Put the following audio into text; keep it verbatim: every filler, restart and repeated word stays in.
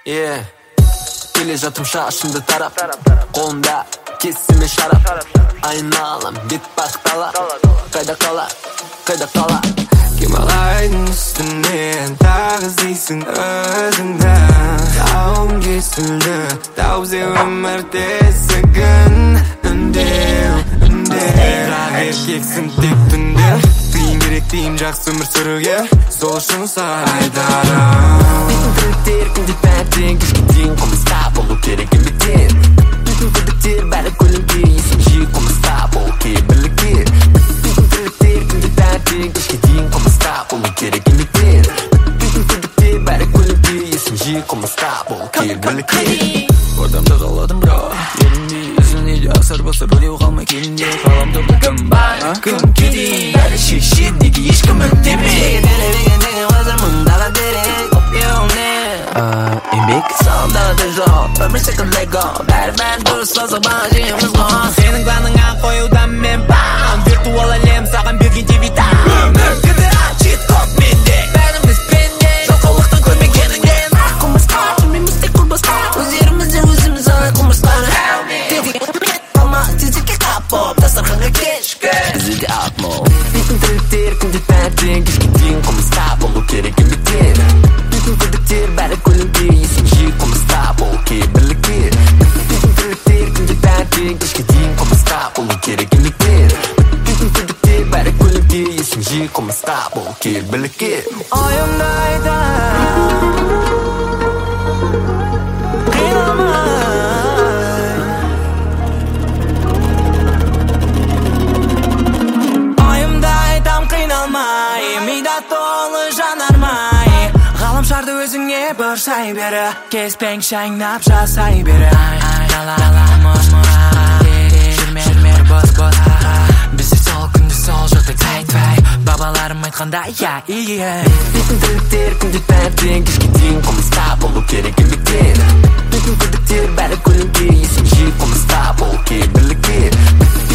Yeah. Келе жатым шашымды тарап, қолымда кесіме шарап, айналам бет бақтала, қайда қала, қайда қала. Гималайдың үстінен тағы іздейсің өзіңді, тауым кесілді, таузе өмір тесігін. Үндеу, үндеу, бірақ еркексің тек түнде, тыйым керек дейім жақсы өмір сүруге, сол үшін саған айтарым. Бетін тірліктер күнде таңертең кешке дейін қылмысқа болу керек еңбектер. Бетін күдіктер бәрі көлеңке, есің жиі қылмысқа болу кейбірліктер. Бетін тірліктер күнде таңертең кешке дейін қылмысқа болу керек еңбектер. Бетін күдіктер бәрі көлеңке, есің жиі қылмысқа болу кейбірліктер. Ордамда қаладым бро, ерінде үзіліне де асар басар өлеу қалмай келінде. Қалам тобы кім бар, кім кедей, бәрі шешет, неге ешкім үндемей. Деген қазір мұндағы дерек, опиол не еңбек салдағы жоқ, өмір секілді лего, бәрі-бәрі дұрыс болса баған жейміз ғой. Сенің планыңа қоюдан мен бам, виртуал әлем саған берген девитам. Өмір кідіра, чит коп менде, бәріміз пенде, жалқаулықтан көрмегеніңден. Қылмысқа жүрмейміз тек құрбасқа, өздерімізде өзіміз алай қылмыстаны. Қалма тезекке қап боп, дастарханға кешкі, бізде де ат мол. Бетін тірліктер күнде таңертең кешке дейін қылмысқа болу керек еңбектер. Бетін күдіктер бәрі көлеңке, есің жиі қылмысқа болу кейбірліктер. Бетін тірліктер күнде таңертең кешке дейін қылмысқа болу керек еңбектер. Бетін күдіктер бәрі көлеңке, есің жиі қылмысқа болу кейбірліктер. Ойымды айтам, қиналмай. Ойымды айтам, қиналмай, мида толы жанармай. Ғаламшарды өзіңе бұршай бері, кеспең шайнап жасай бері. Айналаламыз мұраға, жүрме жүрмер бос-бос. Бізде сол күнде сол жоқтай тәй-тәй, бабаларым айтқандай, я ие. Бетін тірліктер күнде таңертең кешке дейін қылмысқа болу керек еңбектер. Бетін күдіктер бәрі көлеңке, есің жиі қылмысқа болу кейбірліктер.